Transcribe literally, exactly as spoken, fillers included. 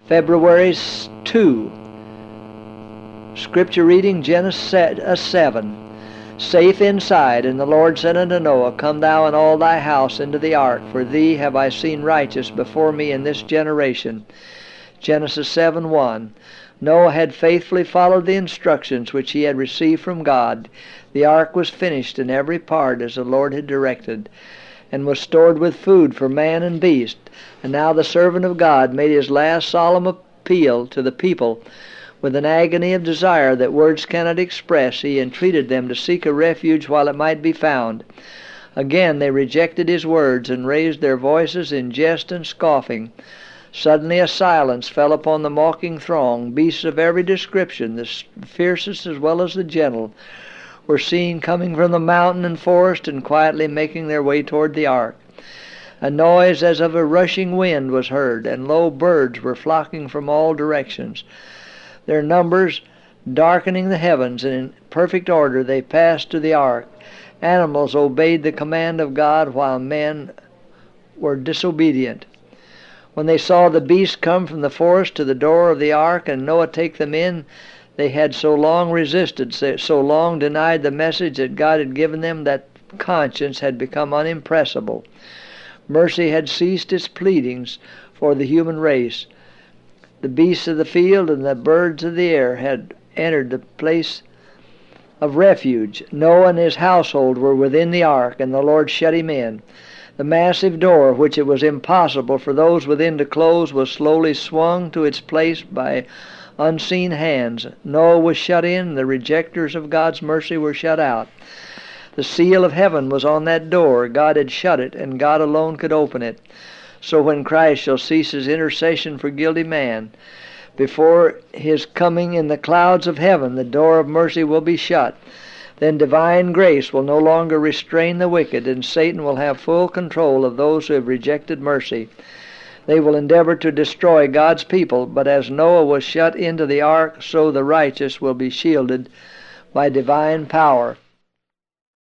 February second. Scripture reading, Genesis seven. Safe inside, and the Lord said unto Noah, Come thou and all thy house into the ark, for thee have I seen righteous before me in this generation. Genesis seven one. Noah had faithfully followed the instructions which he had received from God. The ark was finished in every part as the Lord had directed, and was stored with food for man and beast. And now the servant of God made his last solemn appeal to the people. With an agony of desire that words cannot express, he entreated them to seek a refuge while it might be found. Again they rejected his words and raised their voices in jest and scoffing. Suddenly a silence fell upon the mocking throng. Beasts of every description, the fiercest as well as the gentle, were seen coming from the mountain and forest and quietly making their way toward the ark. A noise as of a rushing wind was heard, and lo, birds were flocking from all directions. Their numbers darkening the heavens, and in perfect order they passed to the ark. Animals obeyed the command of God, while men were disobedient. When they saw the beasts come from the forest to the door of the ark, and Noah take them in, they had so long resisted, so long denied the message that God had given them, that conscience had become unimpressible. Mercy had ceased its pleadings for the human race. The beasts of the field and the birds of the air had entered the place of refuge. Noah and his household were within the ark, and the Lord shut him in. The massive door, which it was impossible for those within to close, was slowly swung to its place by unseen hands. Noah was shut in, the rejectors of God's mercy were shut out. The seal of heaven was on that door. God had shut it, and God alone could open it. So when Christ shall cease his intercession for guilty man, before his coming in the clouds of heaven, the door of mercy will be shut. Then divine grace will no longer restrain the wicked, and Satan will have full control of those who have rejected mercy. They will endeavor to destroy God's people, but as Noah was shut into the ark, so the righteous will be shielded by divine power.